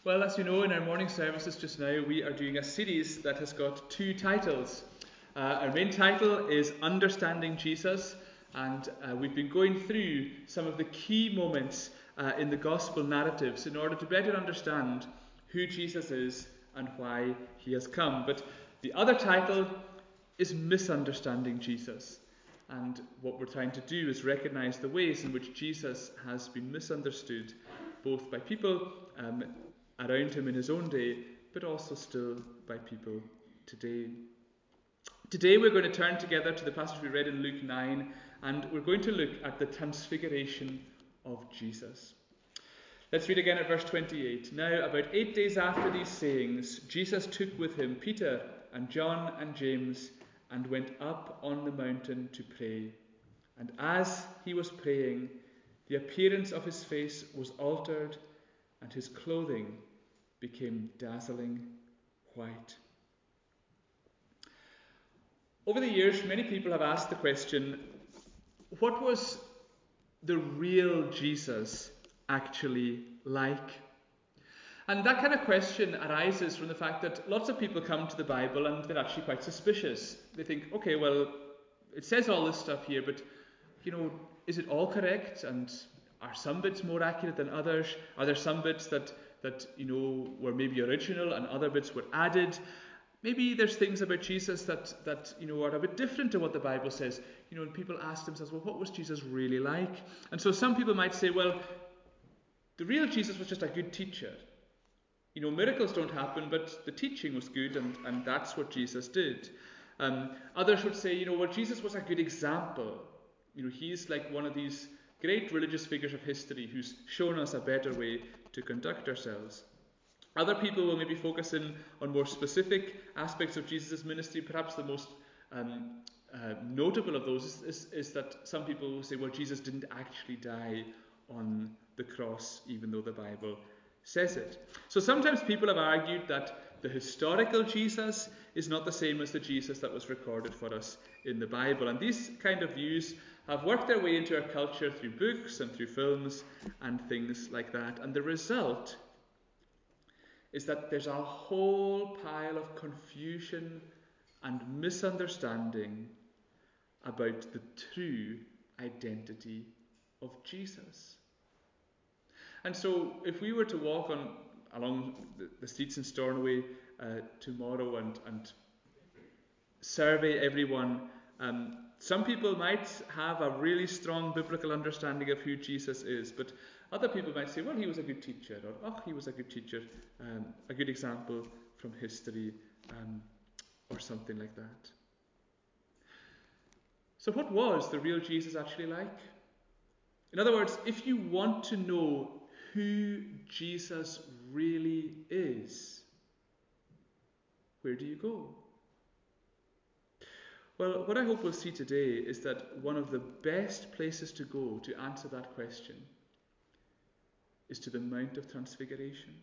Well, as you know, in our morning services just now, we are doing a series that has got two titles. Our main title is Understanding Jesus, and we've been going through some of the key moments in the gospel narratives in order to better understand who Jesus is and why he has come. But the other title is Misunderstanding Jesus. And what we're trying to do is recognize the ways in which Jesus has been misunderstood, both by people around him in his own day, but also still by people today. Today we're going to turn together to the passage we read in Luke 9, and we're going to look at the transfiguration of Jesus. Let's read again at verse 28. Now, about 8 days after these sayings, Jesus took with him Peter and John and James and went up on the mountain to pray. And as he was praying, the appearance of his face was altered, and his clothing became dazzling white. Over the years, many people have asked the question, what was the real Jesus actually like? And that kind of question arises from the fact that lots of people come to the Bible and they're actually quite suspicious. They think, okay, well, it says all this stuff here, but, is it all correct? And are some bits more accurate than others? Are there some bits that were maybe original and other bits were added? Maybe there's things about Jesus that are a bit different to what the Bible says. And people ask themselves, well, what was Jesus really like? And so some people might say, well, the real Jesus was just a good teacher. Miracles don't happen, but the teaching was good, and that's what Jesus did. Others would say, well, Jesus was a good example. He's like one of these great religious figures of history who's shown us a better way to conduct ourselves. Other people will maybe focus in on more specific aspects of Jesus' ministry. Perhaps the most notable of those is that some people will say, well, Jesus didn't actually die on the cross, even though the Bible says it. So sometimes people have argued that the historical Jesus is not the same as the Jesus that was recorded for us in the Bible. And these kind of views have worked their way into our culture through books and through films and things like that. And the result is that there's a whole pile of confusion and misunderstanding about the true identity of Jesus. And so if we were to walk along the streets in Stornoway tomorrow and survey everyone, some people might have a really strong biblical understanding of who Jesus is, but other people might say, well, he was a good teacher, or he was a good teacher, a good example from history, or something like that. So what was the real Jesus actually like? In other words, if you want to know who Jesus really is, where do you go? Well, what I hope we'll see today is that one of the best places to go to answer that question is to the Mount of Transfiguration.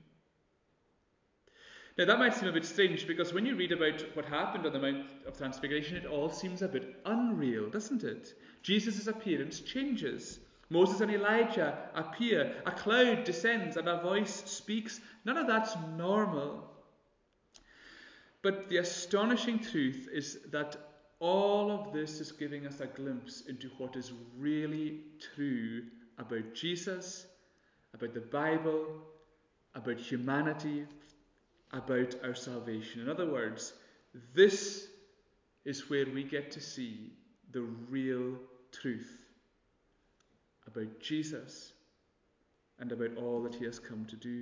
Now that might seem a bit strange, because when you read about what happened on the Mount of Transfiguration, it all seems a bit unreal, doesn't it? Jesus' appearance changes. Moses and Elijah appear, a cloud descends, and a voice speaks. None of that's normal. But the astonishing truth is that all of this is giving us a glimpse into what is really true about Jesus, about the Bible, about humanity, about our salvation. In other words, this is where we get to see the real truth about Jesus and about all that he has come to do.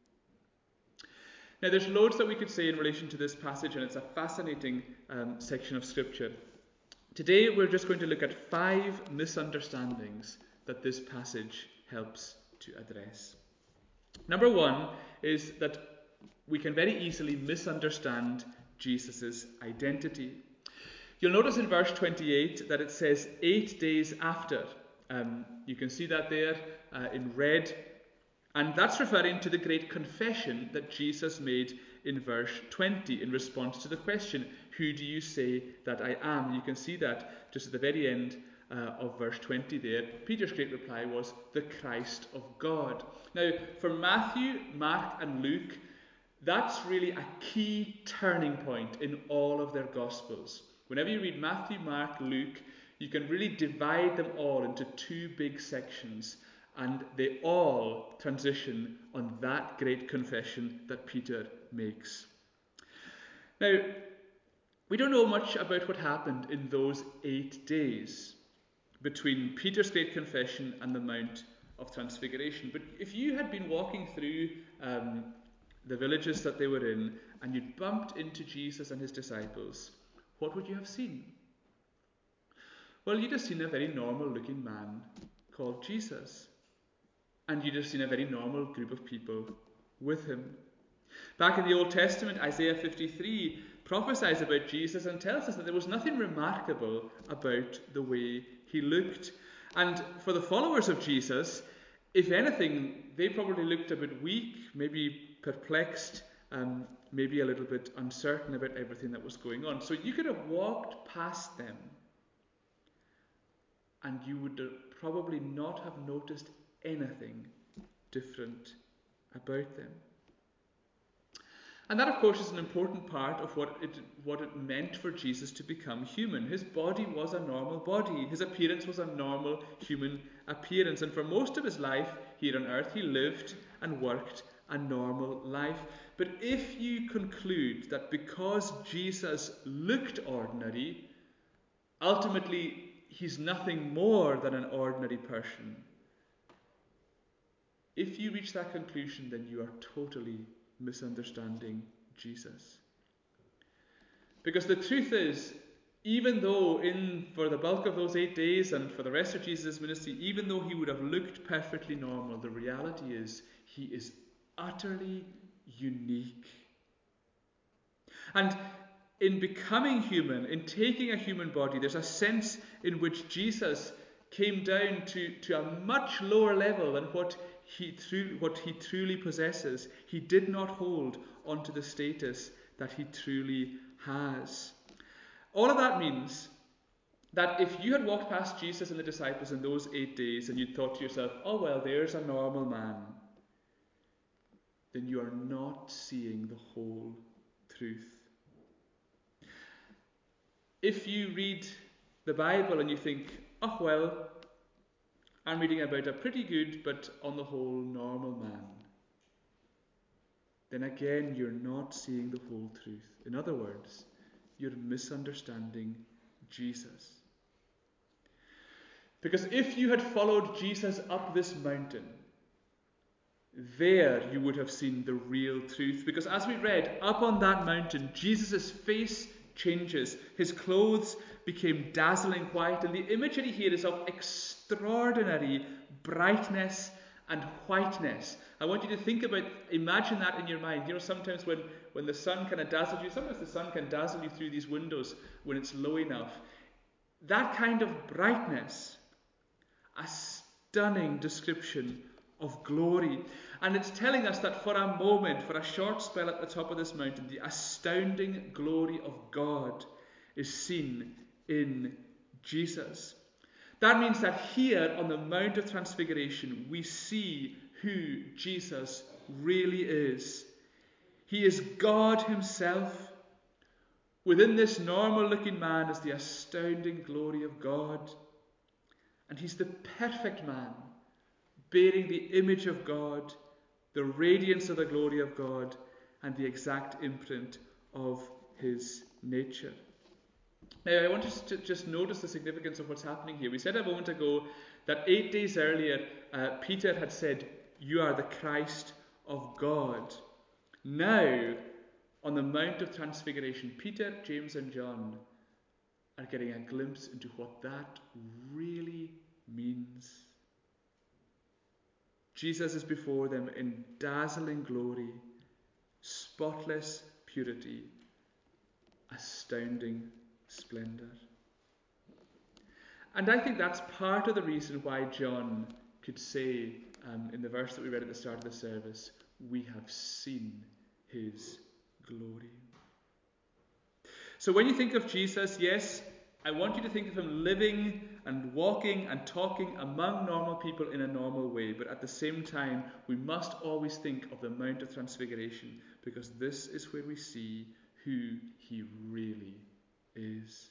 Now, there's loads that we could say in relation to this passage, and it's a fascinating section of Scripture. Today, we're just going to look at 5 misunderstandings that this passage helps to address. Number 1 is that we can very easily misunderstand Jesus' identity. You'll notice in verse 28 that it says 8 days after. You can see that there in red. And that's referring to the great confession that Jesus made in verse 20 in response to the question, who do you say that I am? You can see that just at the very end of verse 20 there, Peter's great reply was, the Christ of God. Now, for Matthew, Mark, and Luke, that's really a key turning point in all of their Gospels. Whenever you read Matthew, Mark, Luke, you can really divide them all into two big sections, and they all transition on that great confession that Peter makes. Now, we don't know much about what happened in those 8 days between Peter's great confession and the Mount of Transfiguration. But if you had been walking through the villages that they were in, and you'd bumped into Jesus and his disciples, what would you have seen? Well, you'd have seen a very normal looking man called Jesus. And you'd have seen a very normal group of people with him. Back in the Old Testament, Isaiah 53 prophesies about Jesus and tells us that there was nothing remarkable about the way he looked. And for the followers of Jesus, if anything, they probably looked a bit weak, maybe perplexed, maybe a little bit uncertain about everything that was going on. So you could have walked past them and you would probably not have noticed anything different about them. And that, of course, is an important part of what it meant for Jesus to become human. His body was a normal body. His appearance was a normal human appearance. And for most of his life here on earth, he lived and worked a normal life. But if you conclude that because Jesus looked ordinary, ultimately he's nothing more than an ordinary person, if you reach that conclusion, then you are totally misunderstanding Jesus. Because the truth is, even though for the bulk of those 8 days and for the rest of Jesus' ministry, even though he would have looked perfectly normal, the reality is he is utterly unique. And in becoming human, in taking a human body, there's a sense in which Jesus came down to a much lower level than what he truly possesses. He did not hold onto the status that he truly has. All of that means that if you had walked past Jesus and the disciples in those 8 days and you'd thought to yourself, oh well, there's a normal man, then you are not seeing the whole truth. If you read the Bible and you think, oh well, I'm reading about a pretty good but on the whole normal man, then again you're not seeing the whole truth. In other words, you're misunderstanding Jesus. Because if you had followed Jesus up this mountain, there you would have seen the real truth. Because as we read, up on that mountain, Jesus' face changes. His clothes became dazzling white, and the imagery here is of extraordinary brightness and whiteness. I want you to imagine that in your mind. You know, sometimes when the sun kind of dazzles you, sometimes the sun can dazzle you through these windows when it's low enough. That kind of brightness, a stunning description of glory. And it's telling us that for a moment, for a short spell at the top of this mountain, the astounding glory of God is seen in Jesus. That means that here on the Mount of Transfiguration, we see who Jesus really is. He is God himself. Within this normal-looking man is the astounding glory of God. And he's the perfect man, bearing the image of God, the radiance of the glory of God, and the exact imprint of his nature. Now, I want us to just notice the significance of what's happening here. We said a moment ago that 8 days earlier, Peter had said, "You are the Christ of God." Now, on the Mount of Transfiguration, Peter, James, and John are getting a glimpse into what that really means. Jesus is before them in dazzling glory, spotless purity, astounding splendor. And I think that's part of the reason why John could say in the verse that we read at the start of the service, "We have seen his glory." So when you think of Jesus, yes, I want you to think of him living and walking and talking among normal people in a normal way. But at the same time, we must always think of the Mount of Transfiguration, because this is where we see who he really is.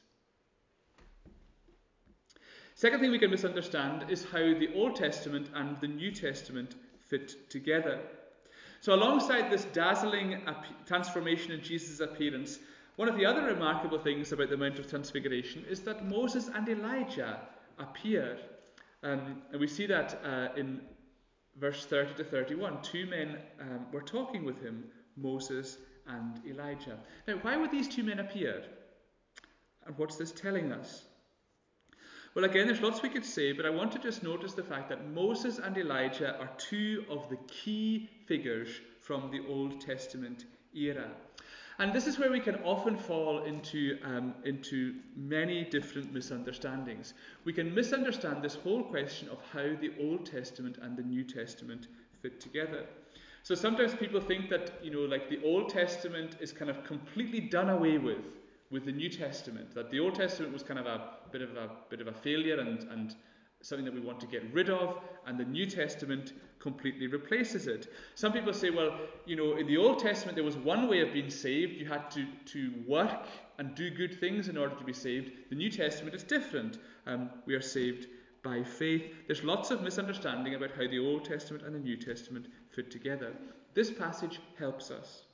Second thing we can misunderstand is how the Old Testament and the New Testament fit together. So alongside this dazzling transformation in Jesus' appearance, one of the other remarkable things about the Mount of Transfiguration is that Moses and Elijah appear. And we see that in verse 30 to 31. Two men were talking with him, Moses and Elijah. Now, why would these two men appear? And what's this telling us? Well, again, there's lots we could say, but I want to just notice the fact that Moses and Elijah are two of the key figures from the Old Testament era. And this is where we can often fall into many different misunderstandings. We can misunderstand this whole question of how the Old Testament and the New Testament fit together. So sometimes people think that, like the Old Testament is kind of completely done away with the New Testament, that the Old Testament was kind of a bit of a failure and something that we want to get rid of, and the New Testament completely replaces it. Some people say, well, in the Old Testament there was one way of being saved. You had to work and do good things in order to be saved. The New Testament is different. We are saved by faith. There's lots of misunderstanding about how the Old Testament and the New Testament fit together. This passage helps us.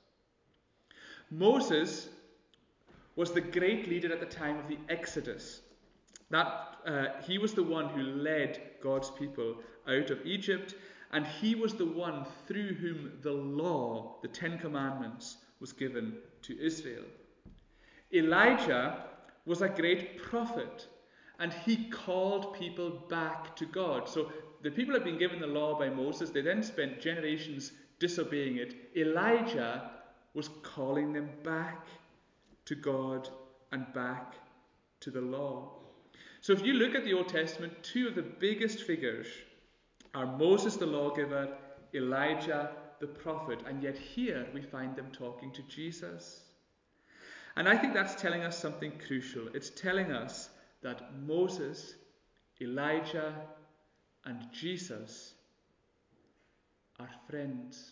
Moses was the great leader at the time of the Exodus. He was the one who led God's people out of Egypt, and he was the one through whom the law, the Ten Commandments, was given to Israel. Elijah was a great prophet, and he called people back to God. So the people had been given the law by Moses. They then spent generations disobeying it. Elijah was calling them back to God and back to the law. So if you look at the Old Testament, two of the biggest figures are Moses the lawgiver, Elijah the prophet, and yet here we find them talking to Jesus. And I think that's telling us something crucial. It's telling us that Moses, Elijah, and Jesus are friends.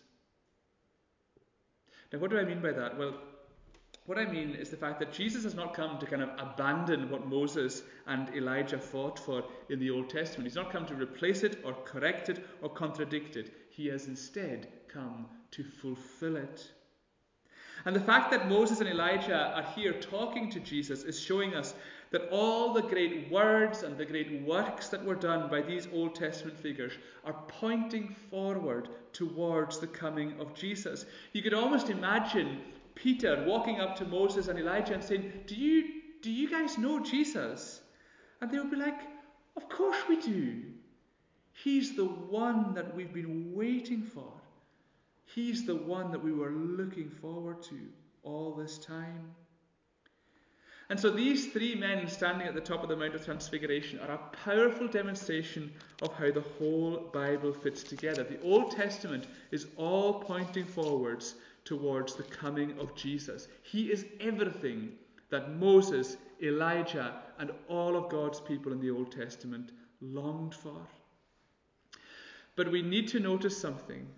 Now, what do I mean by that? Well, what I mean is the fact that Jesus has not come to kind of abandon what Moses and Elijah fought for in the Old Testament. He's not come to replace it or correct it or contradict it. He has instead come to fulfill it. And the fact that Moses and Elijah are here talking to Jesus is showing us that all the great words and the great works that were done by these Old Testament figures are pointing forward towards the coming of Jesus. You could almost imagine Peter walking up to Moses and Elijah and saying, do you guys know Jesus? And they would be like, of course we do. He's the one that we've been waiting for. He's the one that we were looking forward to all this time. And so these three men standing at the top of the Mount of Transfiguration are a powerful demonstration of how the whole Bible fits together. The Old Testament is all pointing forwards towards the coming of Jesus. He is everything that Moses, Elijah, and all of God's people in the Old Testament longed for. But we need to notice something.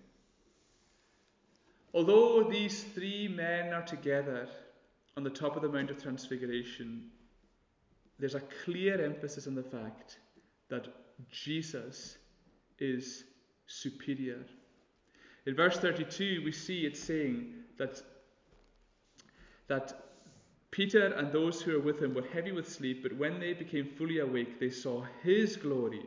Although these three men are together on the top of the Mount of Transfiguration, there's a clear emphasis on the fact that Jesus is superior. In verse 32, we see it saying that Peter and those who were with him were heavy with sleep, but when they became fully awake, they saw his glory.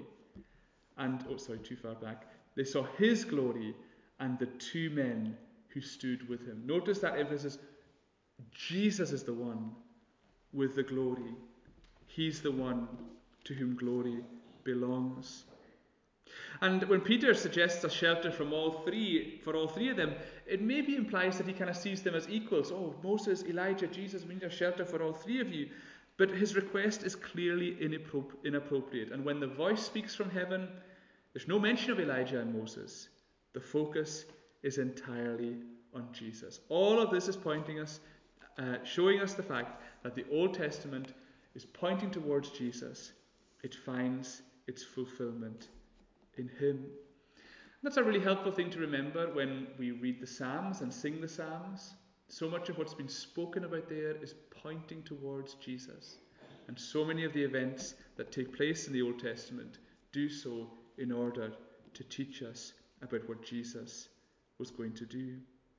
They saw his glory and the two men who stood with him. Notice that emphasis. Jesus is the one with the glory. He's the one to whom glory belongs. And when Peter suggests a shelter for all three of them, it maybe implies that he kind of sees them as equals. Oh, Moses, Elijah, Jesus, we need a shelter for all three of you. But his request is clearly inappropriate. And when the voice speaks from heaven, there's no mention of Elijah and Moses. The focus is entirely on Jesus. All of this is pointing us, showing us the fact that the Old Testament is pointing towards Jesus, it finds its fulfillment in him. That's a really helpful thing to remember when we read the Psalms and sing the Psalms. So much of what's been spoken about there is pointing towards Jesus. And so many of the events that take place in the Old Testament do so in order to teach us about what Jesus was going to do.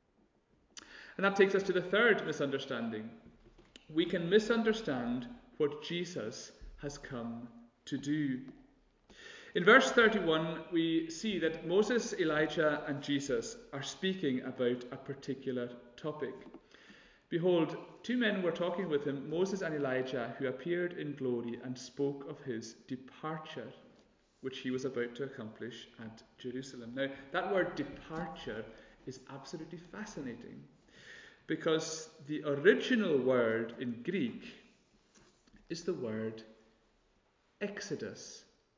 And that takes us to the third misunderstanding. We can misunderstand what Jesus has come to do. In verse 31, we see that Moses, Elijah, and Jesus are speaking about a particular topic. Behold, two men were talking with him, Moses and Elijah, who appeared in glory and spoke of his departure, which he was about to accomplish at Jerusalem. Now, that word departure is absolutely fascinating, because the original word in Greek is the word exodus.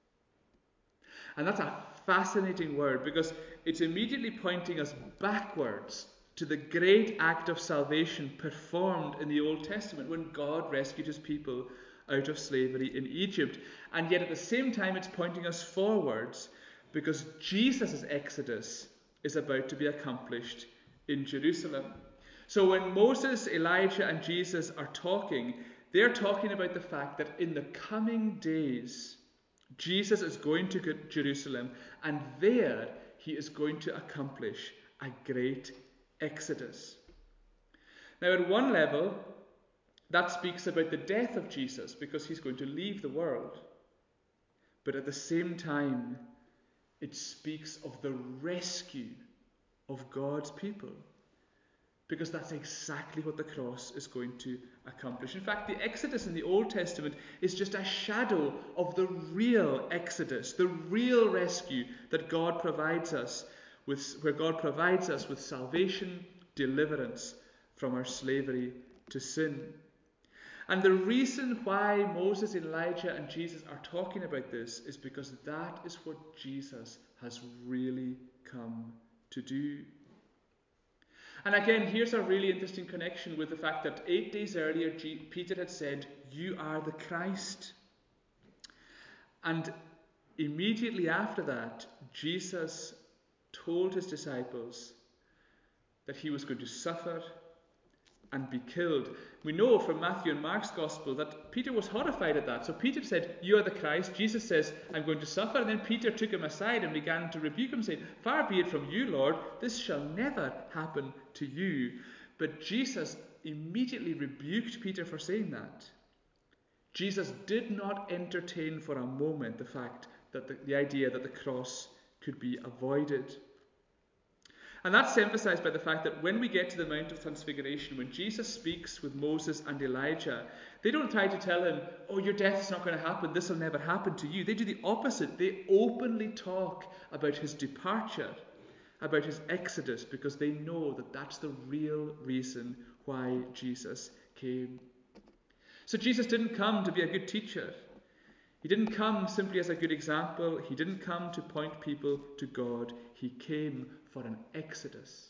And that's a fascinating word because it's immediately pointing us backwards to the great act of salvation performed in the Old Testament when God rescued his people out of slavery in Egypt. And yet at the same time it's pointing us forwards because Jesus' exodus is about to be accomplished in Jerusalem. So when Moses, Elijah, and Jesus are talking, they're talking about the fact that in the coming days, Jesus is going to Jerusalem, and there he is going to accomplish a great exodus. Now, at one level, that speaks about the death of Jesus because he's going to leave the world. But at the same time, it speaks of the rescue of God's people, because that's exactly what the cross is going to accomplish. In fact, the Exodus in the Old Testament is just a shadow of the real Exodus, the real rescue that God provides us with, where God provides us with salvation, deliverance from our slavery to sin. And the reason why Moses, Elijah, and Jesus are talking about this is because that is what Jesus has really come to do. And again, here's a really interesting connection with the fact that 8 days earlier, Peter had said, "You are the Christ." And immediately after that, Jesus told his disciples that he was going to suffer and be killed. We know from Matthew and Mark's Gospel that Peter was horrified at that. So Peter said, "You are the Christ." Jesus says, "I'm going to suffer." And then Peter took him aside and began to rebuke him, saying, "Far be it from you, Lord, this shall never happen to you." But Jesus immediately rebuked Peter for saying that. Jesus did not entertain for a moment the fact that the idea that the cross could be avoided. And that's emphasized by the fact that when we get to the Mount of Transfiguration, when Jesus speaks with Moses and Elijah, they don't try to tell him, "Oh, your death's not going to happen, this will never happen to you." They do the opposite. They openly talk about his departure, about his exodus, because they know that that's the real reason why Jesus came. So Jesus didn't come to be a good teacher. He didn't come simply as a good example. He didn't come to point people to God. He came for an exodus.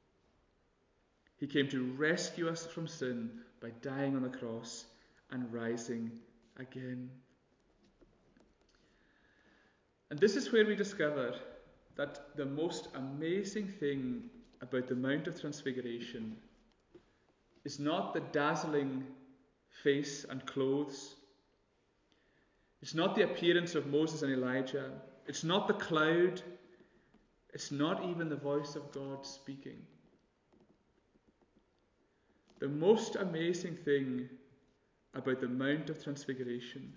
He came to rescue us from sin by dying on the cross and rising again. And this is where we discover that the most amazing thing about the Mount of Transfiguration is not the dazzling face and clothes. It's not the appearance of Moses and Elijah. It's not the cloud. It's not even the voice of God speaking. The most amazing thing about the Mount of Transfiguration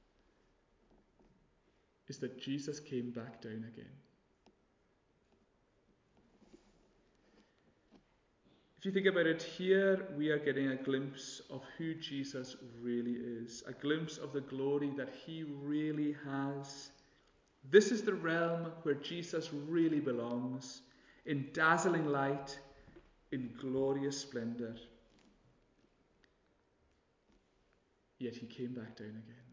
is that Jesus came back down again. If you think about it, here we are getting a glimpse of who Jesus really is, a glimpse of the glory that he really has. This is the realm where Jesus really belongs, in dazzling light, in glorious splendor. Yet he came back down again.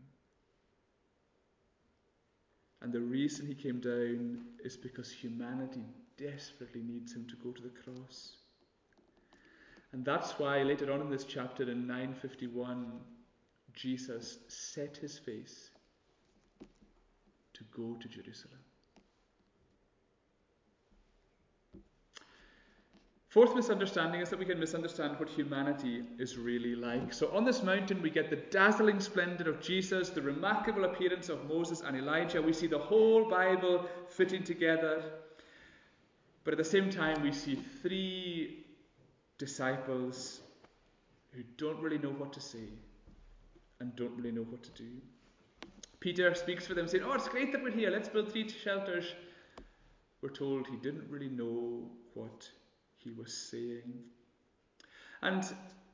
And the reason he came down is because humanity desperately needs him to go to the cross. And that's why later on in this chapter in 9:51, Jesus set his face to go to Jerusalem. Fourth misunderstanding is that we can misunderstand what humanity is really like. So on this mountain we get the dazzling splendor of Jesus, the remarkable appearance of Moses and Elijah. We see the whole Bible fitting together. But at the same time we see three disciples who don't really know what to say and don't really know what to do. Peter speaks for them saying, "Oh, it's great that we're here. Let's build 3 shelters." We're told he didn't really know what he was saying. And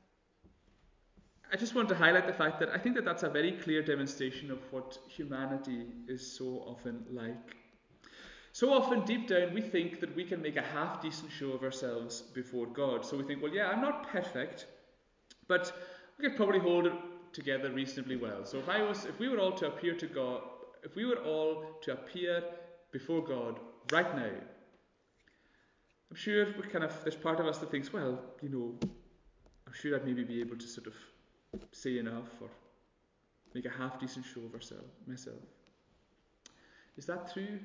I just want to highlight the fact that I think that that's a very clear demonstration of what humanity is so often like. So often deep down we think that we can make a half decent show of ourselves before God. So we think, well, yeah, I'm not perfect, but we could probably hold it together reasonably well. So if we were all to appear to God, if we were all to appear before God right now, I'm sure there's part of us that thinks, well, I'm sure I'd maybe be able to sort of say enough or make a half decent show of myself. Is that true?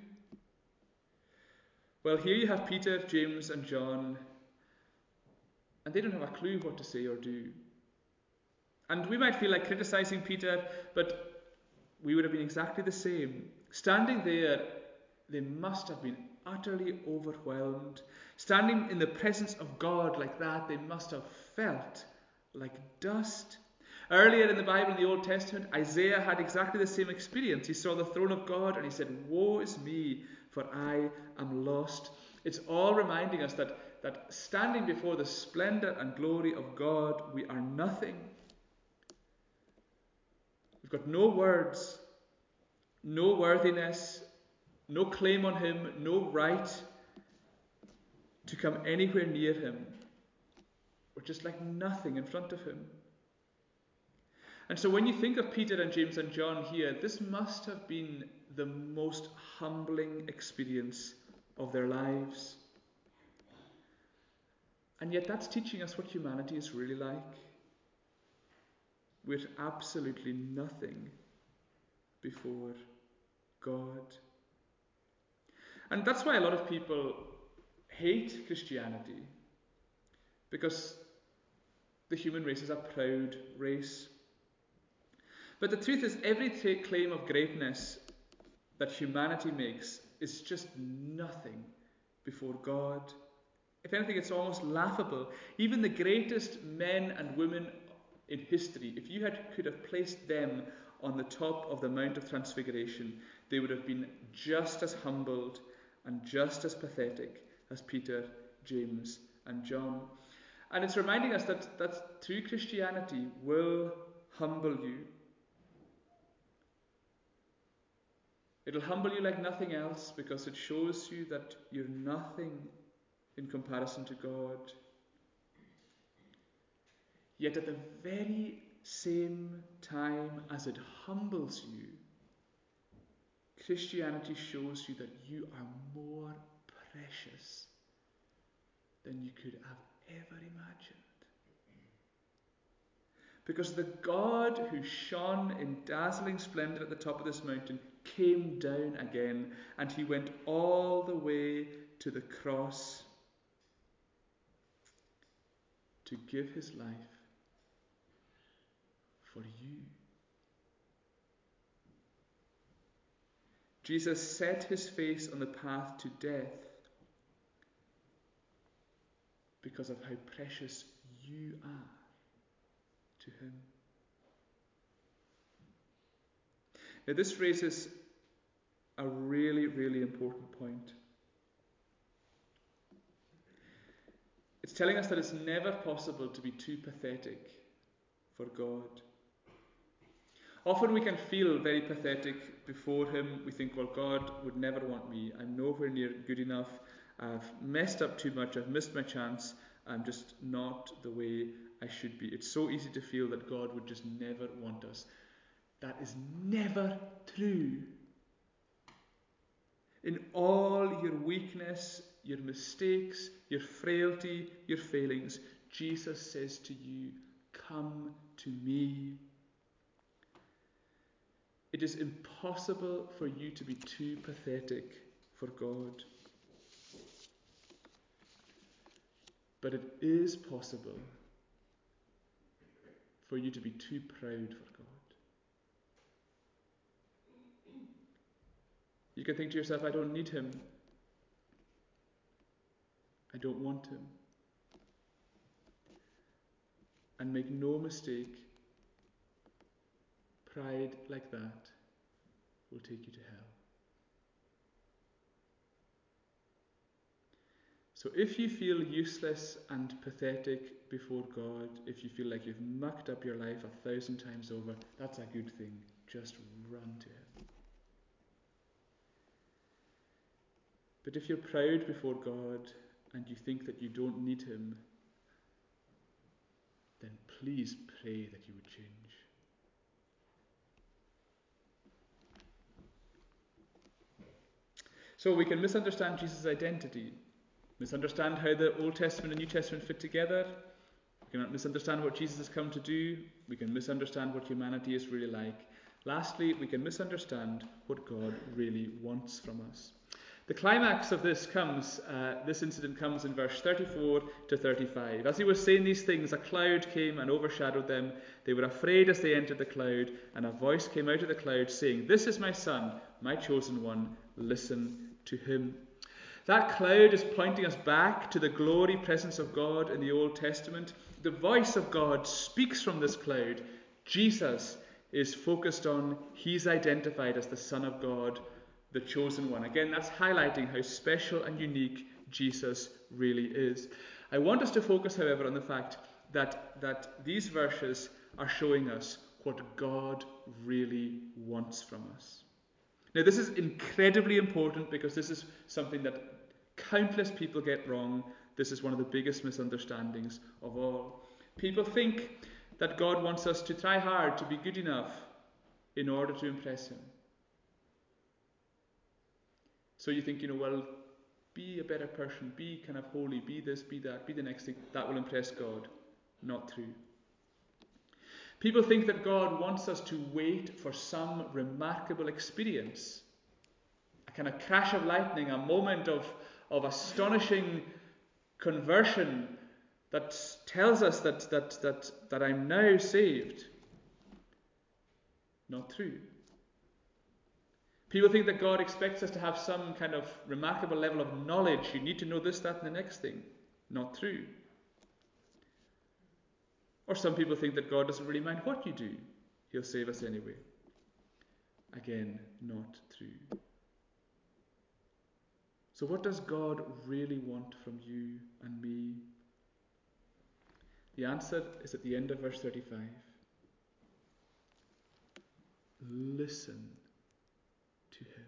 Well, here you have Peter, James, and John, and they don't have a clue what to say or do. And we might feel like criticizing Peter, but we would have been exactly the same. Standing there, they must have been utterly overwhelmed. Standing in the presence of God like that, they must have felt like dust. Earlier in the Bible, in the Old Testament, Isaiah had exactly the same experience. He saw the throne of God and he said, "Woe is me, for I am lost." It's all reminding us that standing before the splendor and glory of God, we are nothing. We've got no words, no worthiness, no claim on him, no right to come anywhere near him. We're just like nothing in front of him. And so when you think of Peter and James and John here, this must have been the most humbling experience of their lives. And yet that's teaching us what humanity is really like. We're absolutely nothing before God. And that's why a lot of people hate Christianity, because the human race is a proud race. But the truth is, every claim of greatness that humanity makes is just nothing before God. If anything, it's almost laughable. Even the greatest men and women in history, if you could have placed them on the top of the Mount of Transfiguration, they would have been just as humbled and just as pathetic as Peter, James, and John. And it's reminding us that true Christianity will humble you. It'll humble you like nothing else, because it shows you that you're nothing in comparison to God. Yet at the very same time as it humbles you, Christianity shows you that you are more precious than you could have ever imagined. Because the God who shone in dazzling splendor at the top of this mountain came down again, and he went all the way to the cross to give his life for you. Jesus set his face on the path to death because of how precious you are to him. Now, this raises a really, really important point. It's telling us that it's never possible to be too pathetic for God. Often we can feel very pathetic before him. We think, well, God would never want me. I'm nowhere near good enough. I've messed up too much. I've missed my chance. I'm just not the way I should be. It's so easy to feel that God would just never want us. That is never true. In all your weakness, your mistakes, your frailty, your failings, Jesus says to you, "Come to me." It is impossible for you to be too pathetic for God. But it is possible for you to be too proud for God. You can think to yourself, I don't need him. I don't want him. And make no mistake, pride like that will take you to hell. So if you feel useless and pathetic before God, if you feel like you've mucked up your life 1,000 times over, that's a good thing. Just run to him. But if you're proud before God and you think that you don't need him, then please pray that he would change. So we can misunderstand Jesus' identity, misunderstand how the Old Testament and New Testament fit together. We can misunderstand what Jesus has come to do. We can misunderstand what humanity is really like. Lastly, we can misunderstand what God really wants from us. The climax of this incident comes in verse 34 to 35. As he was saying these things, a cloud came and overshadowed them. They were afraid as they entered the cloud, and a voice came out of the cloud saying, "This is my son, my chosen one. Listen to him." That cloud is pointing us back to the glory presence of God in the Old Testament. The voice of God speaks from this cloud. Jesus is focused on, he's identified as the Son of God, the chosen one. Again, that's highlighting how special and unique Jesus really is. I want us to focus, however, on the fact that these verses are showing us what God really wants from us. Now, this is incredibly important because this is something that countless people get wrong. This is one of the biggest misunderstandings of all. People think that God wants us to try hard to be good enough in order to impress him. So you think, well, be a better person, be kind of holy, be this, be that, be the next thing. That will impress God. Not true. People think that God wants us to wait for some remarkable experience, a kind of crash of lightning, a moment of astonishing conversion that tells us that I'm now saved. Not true. People think that God expects us to have some kind of remarkable level of knowledge. You need to know this, that, and the next thing. Not true. Or some people think that God doesn't really mind what you do. He'll save us anyway. Again, not true. So what does God really want from you and me? The answer is at the end of verse 35. Listen to him.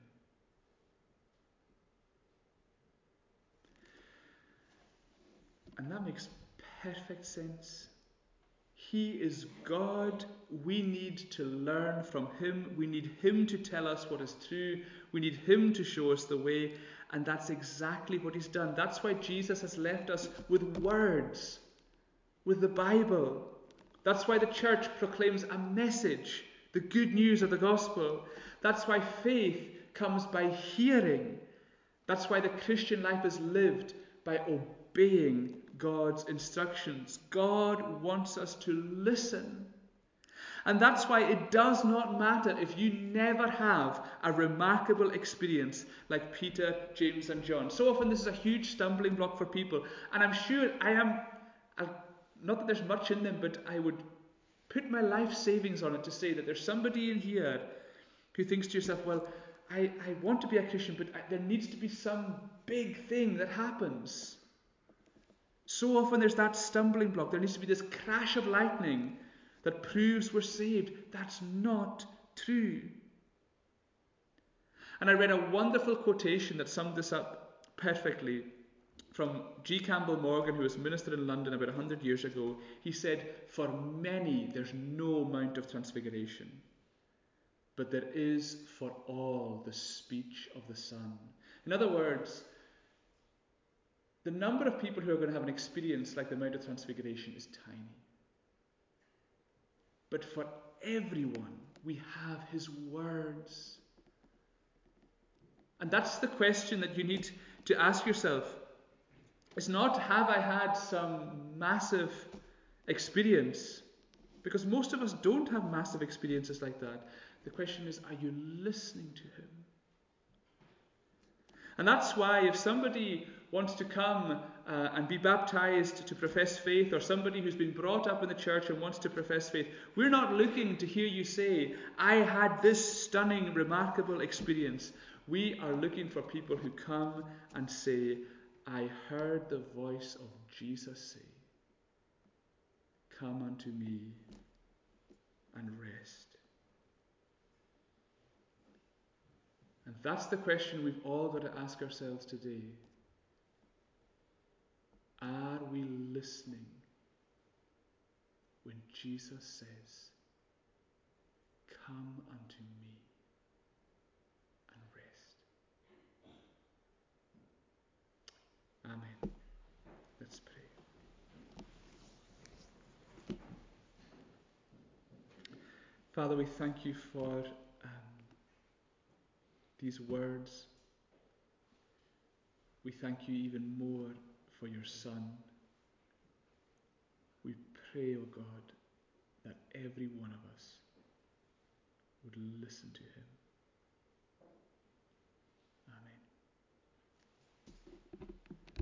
And that makes perfect sense. He is God. We need to learn from him. We need him to tell us what is true. We need him to show us the way. And that's exactly what he's done. That's why Jesus has left us with words, with the Bible. That's why the church proclaims a message, the good news of the gospel. That's why faith comes by hearing. That's why the Christian life is lived by obeying God's instructions. God wants us to listen. And that's why it does not matter if you never have a remarkable experience like Peter, James, and John. So often this is a huge stumbling block for people. And I'm sure not that there's much in them, but I would put my life savings on it to say that there's somebody in here who thinks to yourself, well, I want to be a Christian, but there needs to be some big thing that happens. So often there's that stumbling block. There needs to be this crash of lightning that proves we're saved. That's not true. And I read a wonderful quotation that summed this up perfectly from G. Campbell Morgan, who was minister in London about 100 years ago. He said, "For many there's no mount of transfiguration, but there is for all the speech of the Son." In other words, the number of people who are going to have an experience like the Mount of Transfiguration is tiny. But for everyone, we have his words. And that's the question that you need to ask yourself. It's not, have I had some massive experience? Because most of us don't have massive experiences like that. The question is, are you listening to him? And that's why if somebody wants to come and be baptized to profess faith, or somebody who's been brought up in the church and wants to profess faith, we're not looking to hear you say, I had this stunning, remarkable experience. We are looking for people who come and say, I heard the voice of Jesus say, come unto me and rest. And that's the question we've all got to ask ourselves today. Are we listening when Jesus says, come unto me and rest? Amen. Let's pray. Father, we thank you for these words. We thank you even more for your Son. We pray, O God, that every one of us would listen to him.